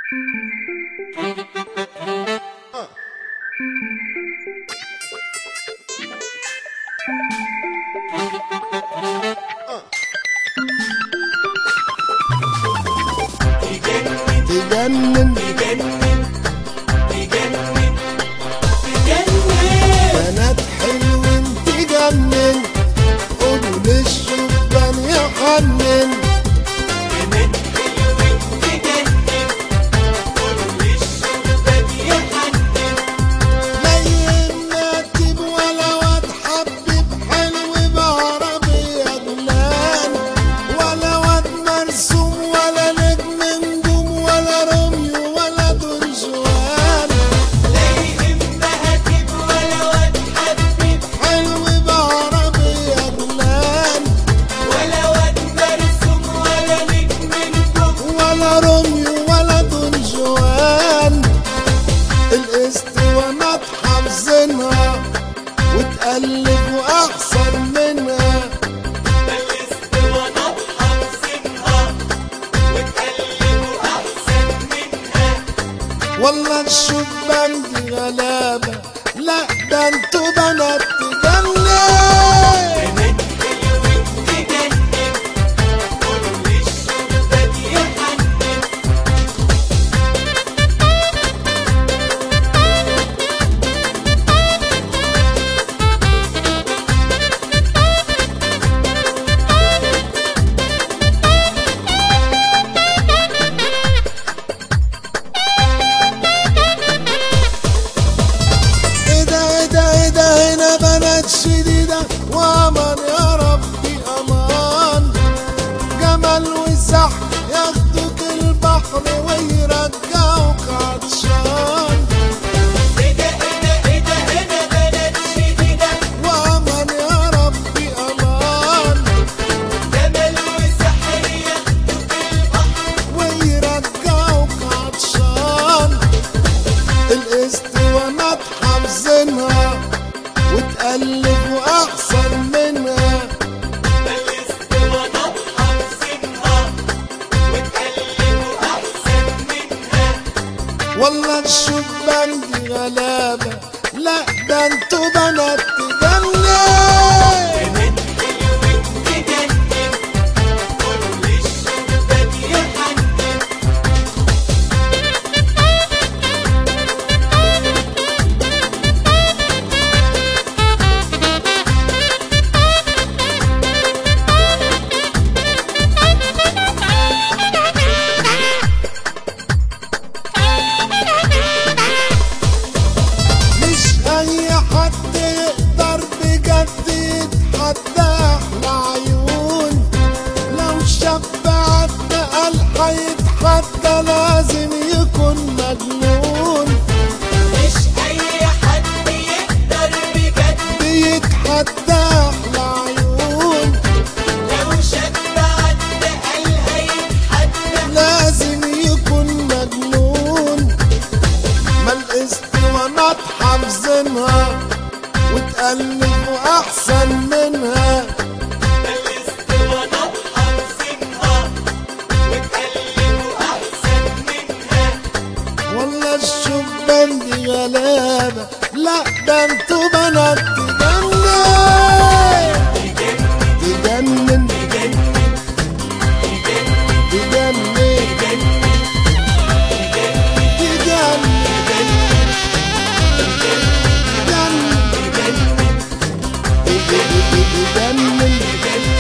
تجنن بنات حلوين تجنن، قولوا للشبان يحنن. بنات حلوين تجنن، قولوا للشبان يحنن. لا يماتب ولا واد حبيب حلو بعربية جنان، ولا واد مرسوم ولا نجم نجوم ولا روميو ولا دون جوان. لا يهمها تب ولا واد حبيب حلو بعربية جنان، ولا واد مرسوم ولا نجم نجوم. ولا روميو ولا دون جوان. الاسطوانات حافظينها وتقلبوا احسن منها. الاسطوانات حافظينها وتقلبوا احسن منها. والله الشبان دي غلابة، لا ده انتوا بنات تجنن. بنات حلوين تجنن، قولوا للشبان يحنن. ايه ده ايه ده ايه ده، هنا بنات شديدة وامان يا ربي امان. جمال وسح ياخدوك البحر ويرجعوك عطشان. ايه ده ايه ده ايه ده، هنا بنات شديدة وامان يا ربي امان، جمال وسحر ياخدوك البحر. ويرجعوك عطشان. الاسطوانات حافظينها وتقلبوا احسن منها. الاسطوانات حافظينها وتقلبوا احسن منها. والله الشبان دي غلابة، لا ده انتوا بنات تجنن. بنات حلوين تجنن، قولوا للشبان يحنن. مش اي حد يقدر بجد يتحدى احلى عيون. لو شاب عدى قال هيتحدى لازم يكون مجنون. مش اي حد يقدر بجد، بيتحدى احلى عيون، لو شاب عدى قال هيتحدى. لازم يكون مجنون. ما الاسطوانات حافظينها وتقلبوا احسن منها. الاسطوانات حافظينها وتقلبوا احسن منها. والله الشبان دي غلابة، لا ده انتوا بنات تجنن. تجنن تجنن تجنن